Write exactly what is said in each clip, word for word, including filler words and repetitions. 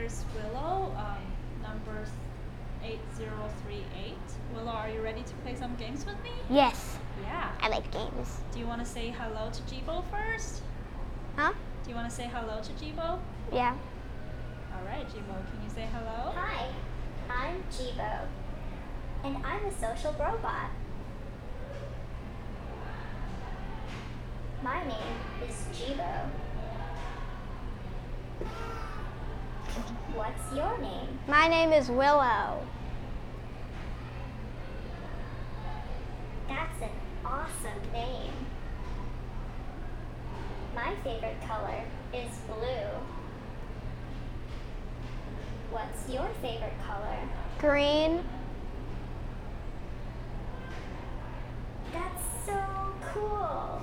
here's Willow, um, number eight zero three eight. Willow, are you ready to play some games with me? Yes, Yeah. I like games. Do you want to say hello to Jibo first? Huh? Do you want to say hello to Jibo? Yeah. All right, Jibo, can you say hello? Hi, I'm Jibo, and I'm a social robot. My name is Jibo. What's your name? My name is Willow. That's an awesome name. My favorite color is blue. What's your favorite color? Green. That's so cool.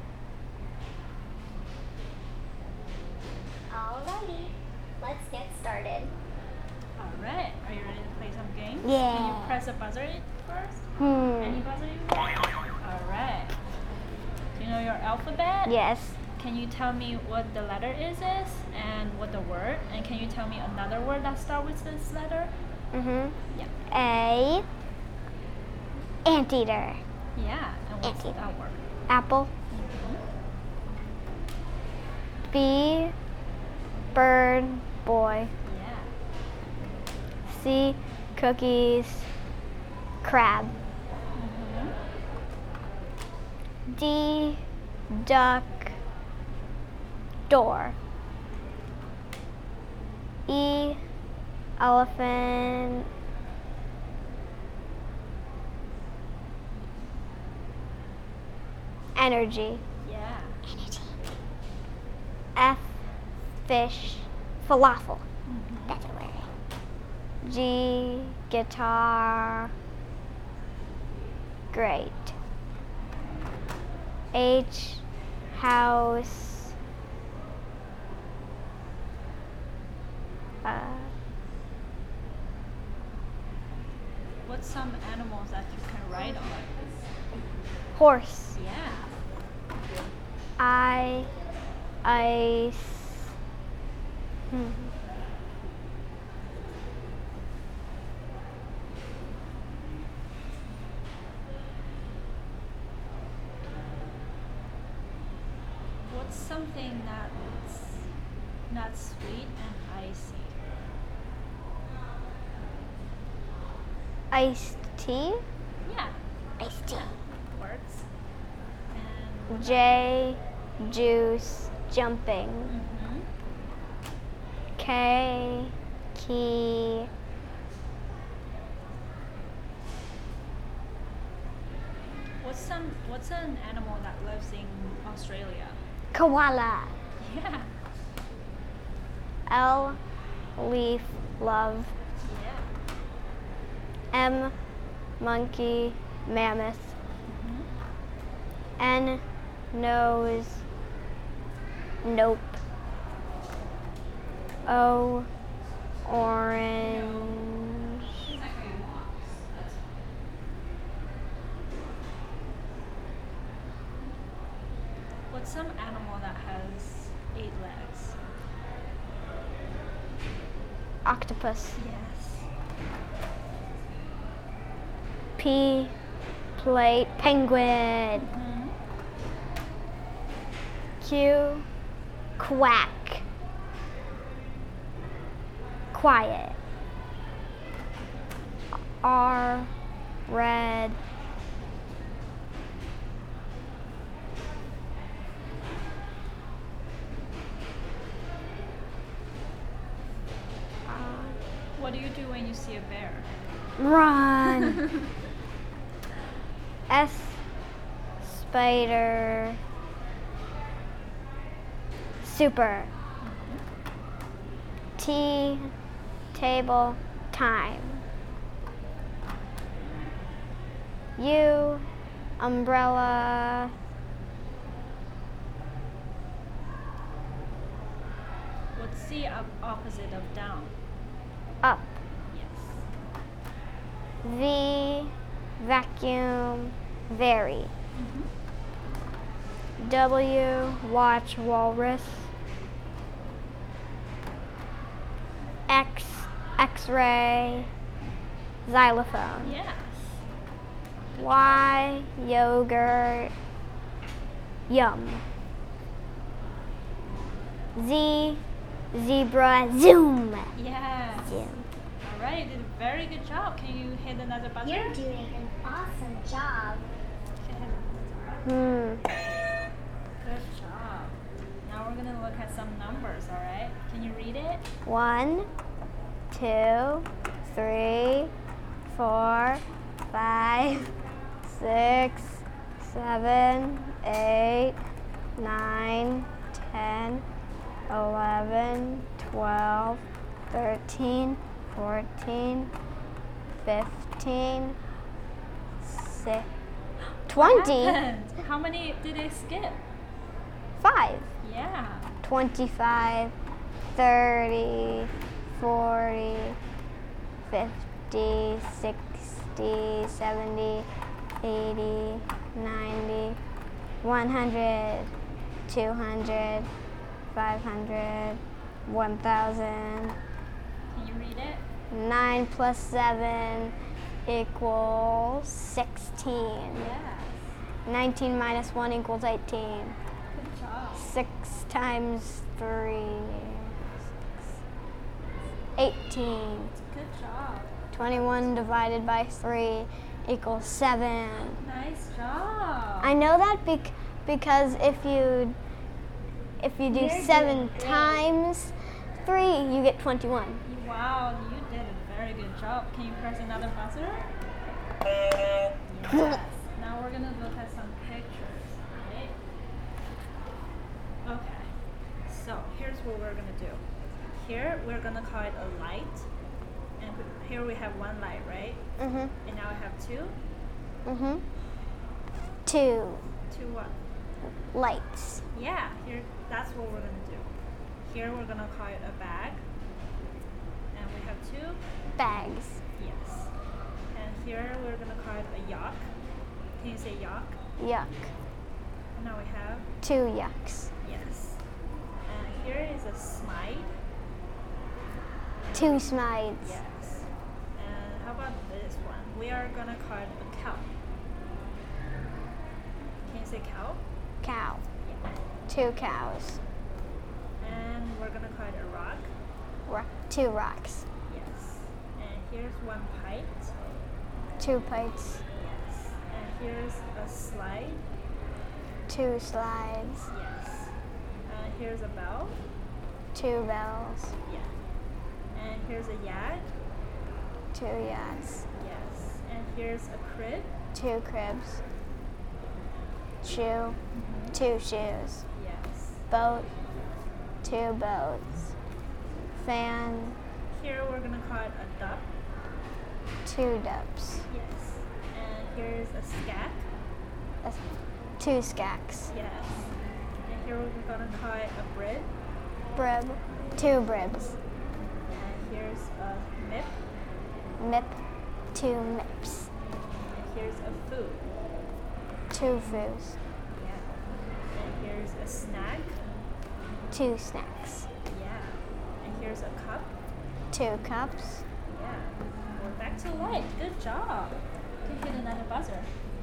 Alrighty, let's get started. All right. Are you ready to play some games? Yeah. Can you press the buzzer first? Hmm. Any buzzer you want? All right. Do you know your alphabet? Yes. Can you tell me what the letter is, is and what the word? And can you tell me another word that starts with this letter? Mhm. Yeah. A. Anteater. Yeah. And what's Anteater. that word? Apple. Mhm. B. Bird. Boy. Yeah. C. Cookies. Crab. Mhm. D. Duck. Door. E. Elephant. Energy. Yeah. Energy. F. Fish. Falafel. Mhm. That's a word. G. Guitar. Great. H. House. Uh, What's some animals that you can ride on? horse. Yeah. I. Ice. Hmm. What's something that's not sweet and icy? Iced tea. Yeah. Iced tea. Works. And J. Juice. Jumping. Mhm. K. Key. What's some what's an animal that lives in Australia? Koala. Yeah. L. Leaf. Love. Yeah. M. Monkey. Mammoth. Mhm. N. Nose. Nope. O. Orange. What's some animal that has eight legs? Octopus. Yes. P. Plate. Penguin. Mhm. Q. Quack. Quiet. R. Red. What do you do when you see a bear? Run. S. Spider. Super. T. Table. Time. U. Umbrella. What's the op- opposite of down? Up. Yes. V. Vacuum. Very. Mhm. W. Watch walrus. X, X-ray, xylophone. Yes. Y, yogurt, yum. Z, zebra, zoom. Yes. Zoom. All right, you did a very good job. Can you hit another buzzer? You're doing an awesome job. Can you hit another buzzer? Hmm. Good job. Now we're gonna look at some numbers, all right? Can you read it? One, two, three, four, five, six, seven, eight, nine, ten, eleven, twelve, thirteen, fourteen, fifteen, six, What twenty, happened? How many did they skip? five, Yeah. twenty-five, thirty, forty, fifty, sixty, seventy, eighty, ninety, one hundred, two hundred, five hundred, one thousand. Can you read it? nine plus seven equals sixteen. Yes. nineteen minus one equals eighteen. Good job. six times three, eighteen. Good job. twenty-one divided by three equals seven. Nice job. I know that bec- because if you if you do You're doing seven great. times three, you get twenty-one. Wow, you did a very good job. Can you press another buzzer? Yes. Now we're gonna look at some pictures, right? Okay. So here's what we're gonna do. Here we're gonna call it a light, and here we have one light, right? Mhm. And now we have two. Mhm. Two Two what? lights. Yeah. Here, that's what we're gonna do. Here we're gonna call it a bag, and we have two. Bags. Yes. And here we're gonna call it a yacht. Can you say yacht? Yuck. Now we have Two yucks. yes. And here is a slide. Two smides. Yes. And how about this one? We are gonna call it a cow. Can you say cow? Cow. Yeah. Two cows. And we're gonna call it a rock. Ro- two rocks. Yes. And here's one pipe. Two pipes. Yes. And here's a slide. Two slides. Yes. And here's a bell. Two bells. Yeah. And here's a yacht. Two yachts. Yes. And here's a crib. Two cribs. Shoe. Two shoes. Yes. Boat. Two boats. Fan. Here we're gonna call it a duck. Two ducks. Yes. And here's a scat. That's two skacks. Yes. And here we're gonna call it a brid. Brib. Two bribs. And here's a mip. Mip. Two mips. And here's a food. Two foos. Yeah. And here's a snack. Two snacks. Yeah. And here's a cup. Two cups. Yeah. We're back to light. Good job. You can hit another buzzer.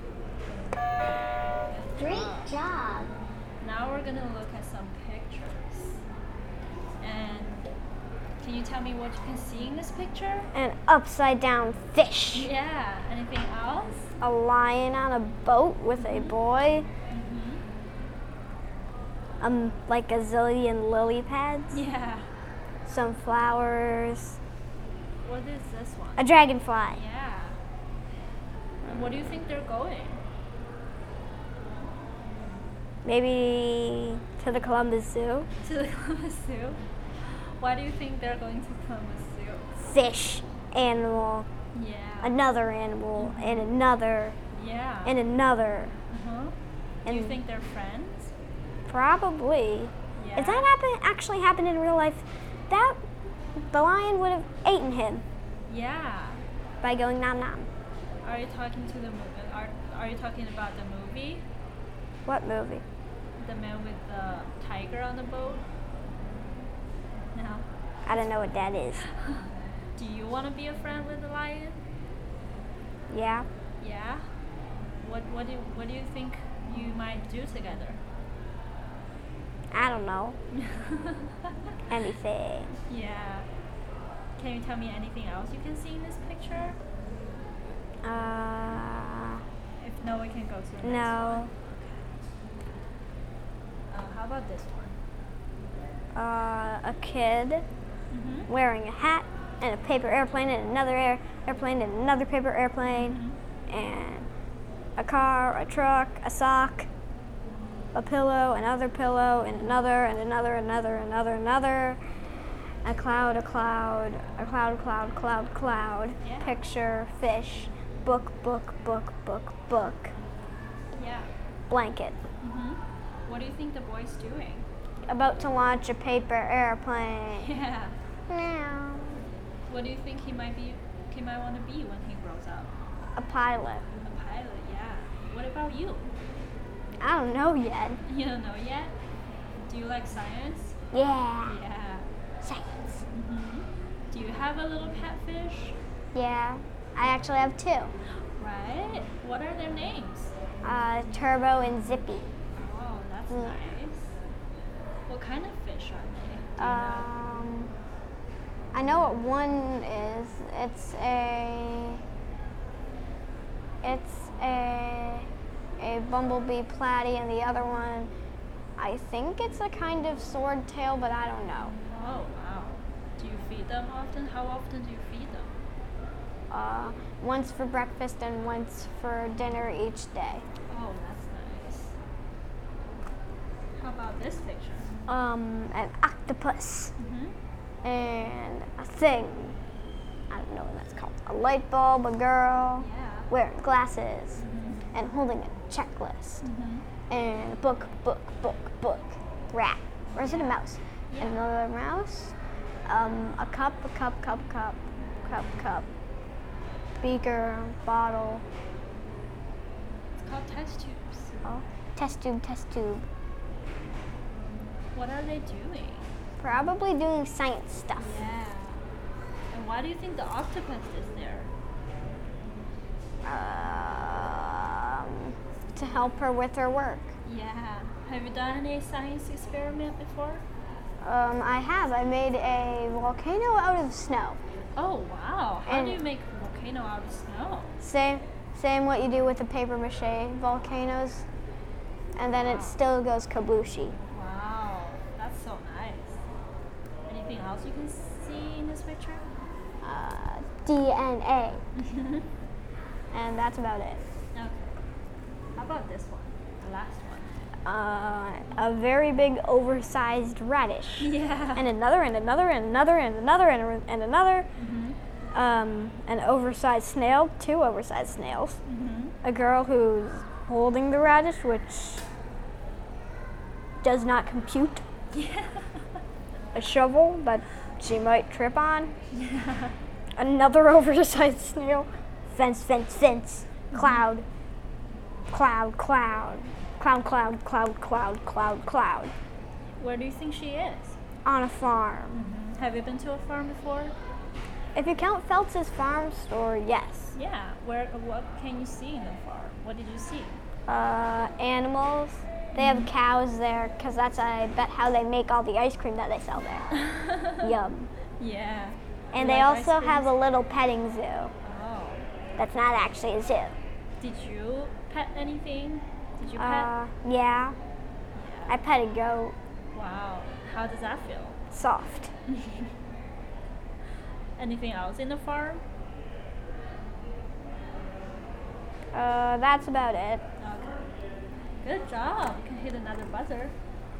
Good Great job. job. Now we're gonna look at some pictures. And can you tell me what you can see in this picture? An upside down fish. Yeah. Anything else? A lion on a boat with a boy. Mm-hmm. Um, like a zillion lily pads. Yeah. Some flowers. What is this one? A dragonfly. Yeah. And what do you think they're going? Maybe to the Columbus Zoo. To the Columbus Zoo? Why do you think they're going to Columbus Zoo? Fish. Animal. Yeah. Another animal. And another. Yeah. And another. uh-huh. Do you and- think they're friends? Probably. Yeah. If that happen, actually happened in real life, that the lion would have eaten him Yeah. by going nom nom. Are you talking to the movie? Are, are you talking about the movie? What movie? The man with the tiger on the boat? No. I don't know what that is. Do you want to be a friend with the lion? Yeah. Yeah. What what do what do you think you might do together? I don't know. Anything. Yeah. Can you tell me anything else you can see in this picture? Uh, If no, we can go to the next one. no. Uh, how about this one? Uh, a kid Mm-hmm. wearing a hat and a paper airplane and another air, airplane and another paper airplane Mm-hmm. and a car, a truck, a sock, a pillow, another pillow, and another, and another, another, another, another, a cloud, a cloud, a cloud, cloud, cloud, cloud, Yeah. picture, fish, book, book, book, book, book, Yeah. blanket. Mm-hmm. What do you think the boy's doing? About to launch a paper airplane. Yeah. Meow. What do you think he might be? He might want to be when he grows up? A pilot. A pilot. Yeah. What about you? I don't know yet. You don't know yet. Do you like science? Yeah. Yeah. Science. Mm-hmm. Do you have a little pet fish? Yeah. I actually have two. Right. What are their names? Uh, Turbo and Zippy. Oh, that's Yeah. nice. What kind of fish are they? Do you Um, I know what one is. It's a. It's a. A bumblebee platy, and the other one, I think it's a kind of swordtail, but I don't know. know? Oh, wow. Do you feed them often? How often do you feed them? Uh, once for breakfast and once for dinner each day. Oh, that's nice. How about this picture? Um, an octopus Mm-hmm. and a thing. I don't know what that's called. A light bulb, a girl Yeah. wearing glasses Mm-hmm. and holding a checklist. Mm-hmm. And a book, book, book, book. Rat. Or is it a mouse? Yeah. Another mouse. Um, a cup, a cup, cup, cup, cup, cup. Beaker, bottle. It's called test tubes. Oh, test tube, test tube. What are they doing? Probably doing science stuff. Yeah. And why do you think the octopus is there? Um, to help her with her work. Yeah. Have you done any science experiment before? Um, I have. I made a volcano out of snow. Oh, wow. How And- do you make a volcano out of snow? Same, same what you do with the paper mache volcanoes, and then it still goes kablooshi. Wow. That's so nice. Anything else you can see in this picture? Uh, D N A, and that's about it. Okay. How about this one? The last one. Uh, a very big oversized radish, Yeah. and another, and another, and another, and another, and, a- and another. Mm-hmm. Um, an oversized snail, two oversized snails. Mm-hmm. A girl who's holding the radish, which does not compute. Yeah. A shovel that she might trip on. Yeah. Another oversized snail. Fence, fence, fence. Cloud. Cloud, cloud. Cloud, cloud, cloud, cloud, cloud, cloud. Where do you think she is? On a farm. Mm-hmm. Have you been to a farm before? If you count Phelps's farm store, yes. Yeah. Where? What can you see in the farm? What did you see? Uh, animals. They have cows there because that's, I bet, how they make all the ice cream that they sell there. Yum. Yeah. And You they like ice also have a creams? little petting zoo. Oh. That's not actually a zoo. Did you pet anything? Did you pet? Uh, yeah. I pet a goat. Wow. How does that feel? Soft. Anything else in the farm? Uh, that's about it. Okay. Good job. You can hit another buzzer.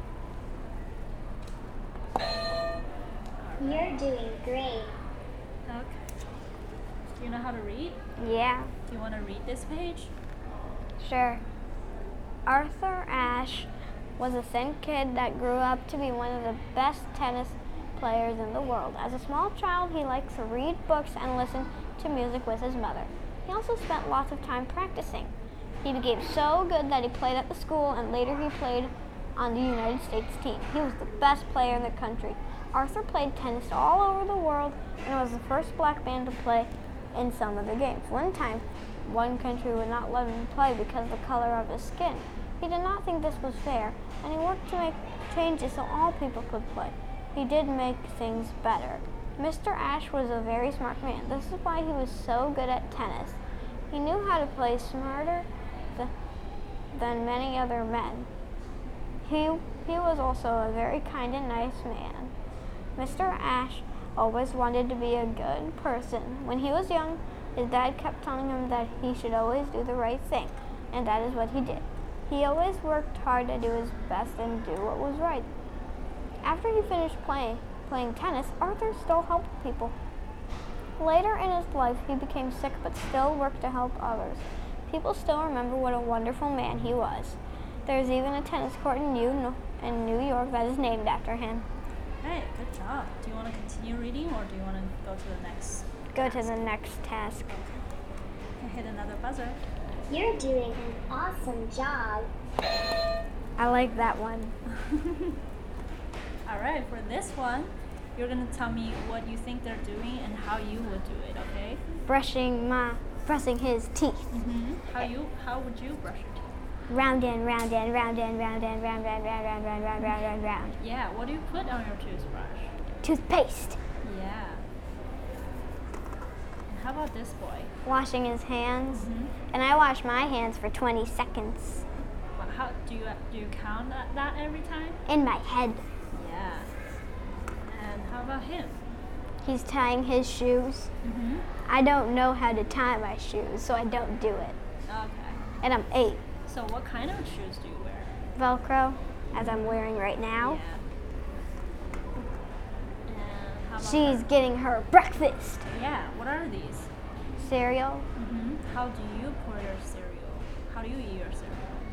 You're doing great. Okay. Do you know how to read? Yeah, Do you want to read this page? sure. Arthur Ashe was a thin kid that grew up to be one of the best tennis players in the world. As a small child, he liked to read books and listen to music with his mother. He also spent lots of time practicing. He became so good that he played at the school, and later he played on the United States team. He was the best player in the country. Arthur played tennis all over the world and was the first black man to play in some of the games. One time, one country would not let him play because of the color of his skin. He did not think this was fair, and he worked to make changes so all people could play. He did make things better. Mister Ashe was a very smart man. This is why he was so good at tennis. He knew how to play smarter th- than many other men. He, he was also a very kind and nice man. Mister Ashe always wanted to be a good person. When he was young, his dad kept telling him that he should always do the right thing, and that is what he did. He always worked hard to do his best and do what was right. After he finished playing, playing tennis, Arthur still helped people. Later in his life, he became sick but still worked to help others. People still remember what a wonderful man he was. There's even a tennis court in New, in New York that is named after him. Hey, good job. Do you want to continue reading or do you want to go to the next? Go to the next task. Okay, hit another buzzer. You're doing an awesome job. I like that one. All right, for this one, you're gonna tell me what you think they're doing and how you would do it. Okay? Brushing my, brushing his teeth. Mm-hmm. How you? How would you brush your teeth? Round and round and round and round and round, round, round, round, round, round, round, round, round. Yeah. What do you put on your toothbrush? Toothpaste. Yeah. And how about this boy? Washing his hands. Mm-hmm. And I wash my hands for twenty seconds. Well, how do you do you count that, that every time? In my head. Yeah. And how about him? He's tying his shoes. Mm-hmm. I don't know how to tie my shoes, so I don't do it. Okay. And I'm eight. So what kind of shoes do you wear? Velcro, as I'm wearing right now. Yeah. And how about She's her? getting her breakfast. Yeah. What are these? Cereal. Mm-hmm. How do you pour your cereal? How do you eat your cereal?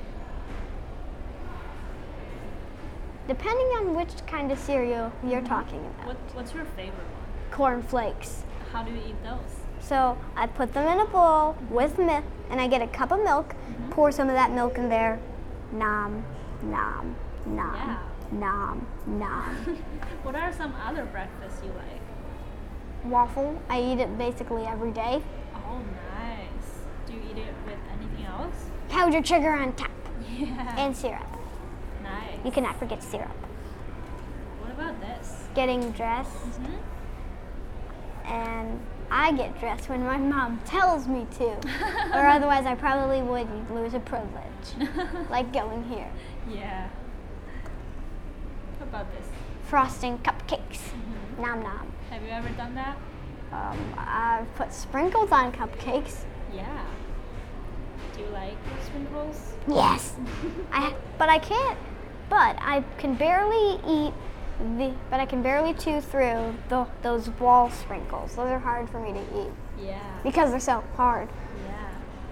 Depending on which kind of cereal you're talking about. What What's your favorite one? Corn flakes. How do you eat those? So I put them in a bowl with milk, and I get a cup of milk, Mm-hmm. pour some of that milk in there, nom, nom, nom, Yeah. nom, nom. What are some other breakfasts you like? Waffle, I eat it basically every day. Oh, nice. Do you eat it with anything else? Powdered sugar on top, Yeah. and syrup. Nice. You cannot forget syrup. What about this? Getting dressed, Mm-hmm. and I get dressed when my mom tells me to, or otherwise I probably would lose a privilege, like going here. Yeah. What about this? Frosting cupcakes, Mm-hmm. nom nom. Have you ever done that? Um, I've put sprinkles on cupcakes. Yeah. Do you like sprinkles? Yes, I, but I can't. But I can barely eat the. But I can barely chew through the, those wall sprinkles. Those are hard for me to eat Yeah. because they're so hard. Yeah.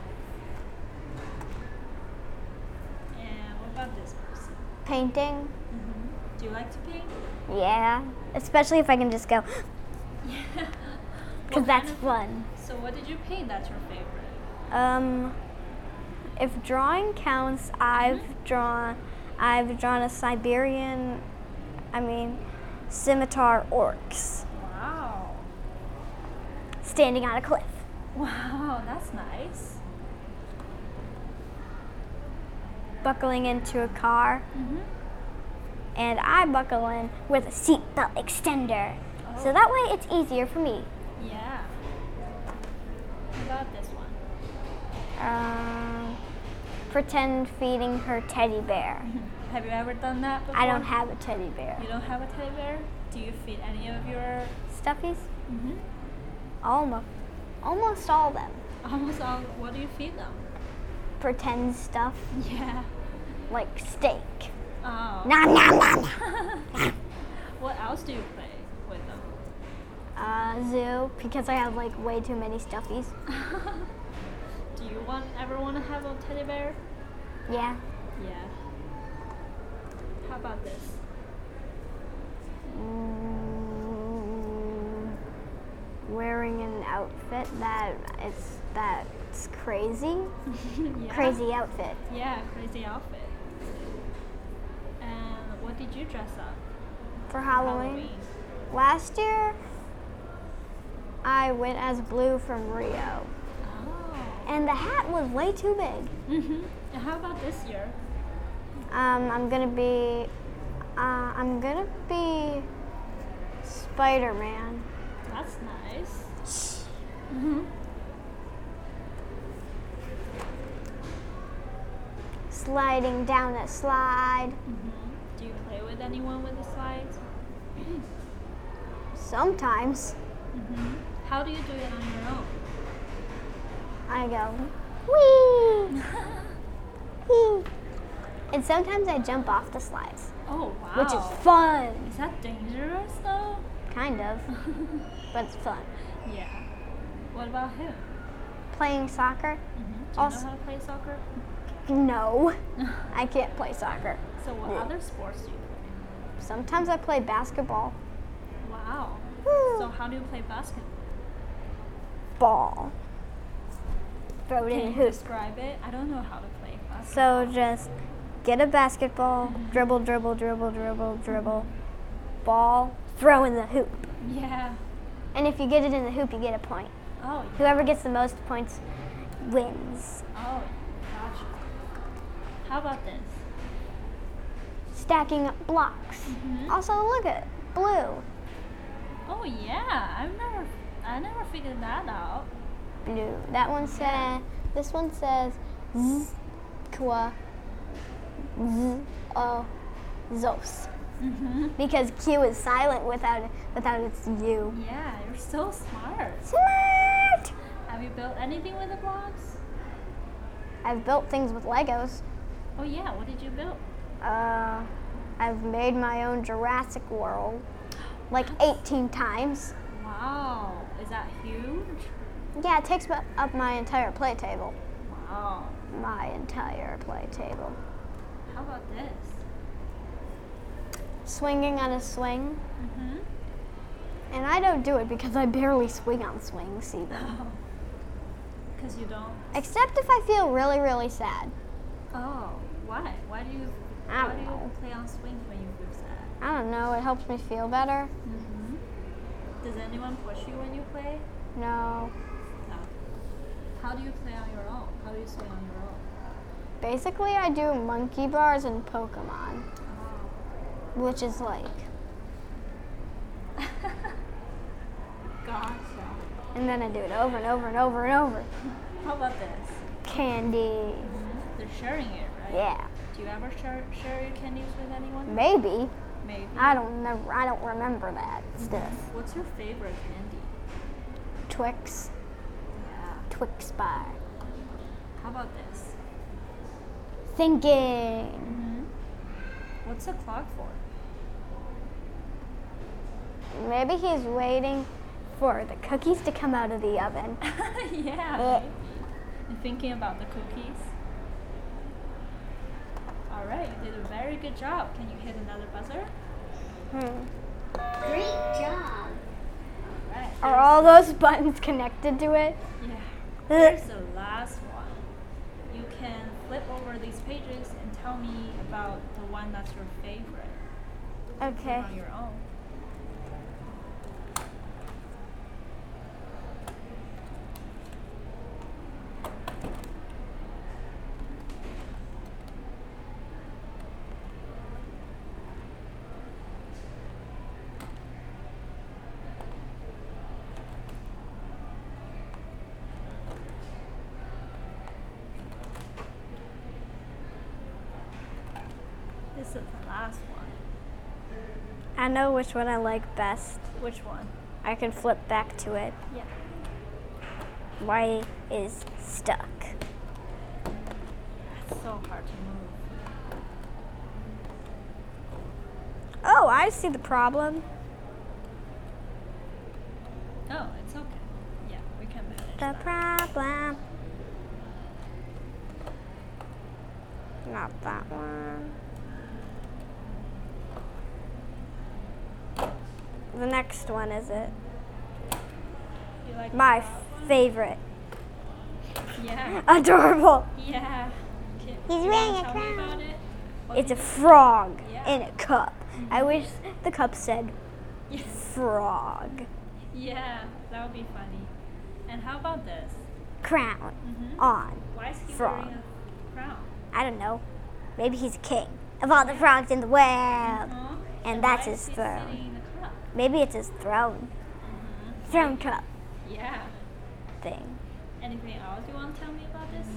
And what about this person? Painting, Mm-hmm. Do you like to paint? yeah, especially if I can just go, Yeah. because What that's kind of- fun. So what did you paint that's your favorite? Um, if drawing counts, I've drawn, I've drawn a Siberian, I mean, scimitar orcs Wow. standing on a cliff. Wow, that's nice. Buckling into a car, Mm-hmm. and I buckle in with a seatbelt extender. Oh. So that way it's easier for me. Yeah. What about this one? Um, pretend feeding her teddy bear. Have you ever done that before? I don't have a teddy bear. You don't have a teddy bear? Do you feed any of your? Stuffies? Mm-hmm. Almost, almost all of them. Almost all. What do you feed them? Pretend stuff Yeah. like steak. Oh. Nom nom nom. What else do you play with them? Uh, zoo, because I have like way too many stuffies. Do you want ever want to have a teddy bear? Yeah. Yeah. How about this? Mm, wearing an outfit that it's that's crazy. Yeah. Crazy outfit. Yeah, crazy outfit. And what did you dress up For for Halloween, Last year, I went as Blue from Rio. Oh. And the hat was way too big. Mhm. And how about this year? Um, I'm gonna be, uh, I'm gonna be Spider-Man. That's nice. Mhm. Sliding down a slide. Mhm. Do you play with anyone with the slides? Sometimes Mhm. How do you do it on your own? I go, whee, whee. And sometimes I jump off the slides, Oh wow. which is fun. Is that dangerous though? Kind of, but it's fun. Yeah. What about him? Playing soccer? Mhm. Do you Also- know how to play soccer? No, I can't play soccer. So what Yeah. other sports do you play? Sometimes I play basketball. Wow. Woo. So how do you play basketball? Ball. Throw it Can in you the hoop. describe it? I don't know how to play basketball. So just get a basketball, dribble, dribble, dribble, dribble, dribble, ball, throw in the hoop. Yeah. And if you get it in the hoop, you get a point. Oh. Whoever gets the most points wins. Oh. Gotcha. How about this? Stacking up blocks. Mhm. Also, look at blue. Oh yeah. I've never. I never figured that out. Blue. That one says, this one says z, kwa, z, o, zos. Mhm. Because Q is silent without without its U. Yeah. You're so smart. Smart! Have you built anything with the blocks? I've built things with Legos. Oh yeah. What did you build? Uh, I've made my own Jurassic World like eighteen times. Wow. Is that huge? Yeah, it takes up up my entire play table. Wow. My entire play table. How about this? Swinging on a swing. Mhm. And I don't do it because I barely swing on swings even. Oh. Because you don't. Except if I feel really, really sad. Oh. Why? Why do you? I why don't do you know. play on swings when you feel sad? I don't know, it helps me feel better. Mhm. Does anyone push you when you play? No. No. How do you play on your own? How do you swing on your own? Basically, I do monkey bars and Pokemon, Oh. which is like, Gotcha. and then I do it over and over and over and over. How about this? Candy. They're sharing it, right? Yeah. Do you ever share share your candies with anyone? Maybe. Maybe. I don't never. I don't remember that stuff. What's your favorite candy? Twix. Yeah. Twix bar. How about this? Thinking. Mm-hmm. What's the clock for? Maybe he's waiting for the cookies to come out of the oven. Yeah. Uh. right? And thinking about the cookies. All right, you did a very good job. Can you hit another buzzer? Hmm. Great job. All right. Are all those buttons connected to it? Yeah. Here's the last one. You can flip over these pages and tell me about the one that's your favorite. Okay. On your own. This is the last one. I know which one I like best. Which one? I can flip back to it. Yeah. Y is stuck. It's so hard to move. Oh, I see the problem. Oh, it's okay. Yeah, we can manage The that. problem. Not that one. The next one is it. You like My that? favorite. Yeah. Adorable. Yeah. Can, He's you wearing wanna a tell me crown. about it? What It's a did you- frog Yeah. in a cup. I wish the cup said Yes. frog. Yeah, that would be funny. And how about this? Crown Mm-hmm. on. Why is he Frog. wearing a crown? I don't know. Maybe he's king of all the frogs in the world. Uh-huh. And why that's is his he throne. sitting in the cup? Maybe it's his throne. Mm-hmm. Throne cup Yeah. thing. Anything else you want to tell me about this?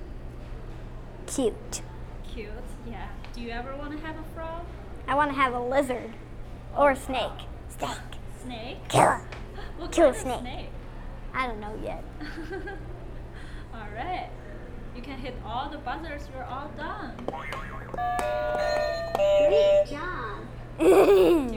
Cute. Cute. Yeah. Do you ever want to have a frog? I want to have a lizard or a snake. Snake. Snake? Kill it. What Kill a kind snake. of snake? I don't know yet. All right. You can hit all the buzzers. You're all done. Great job.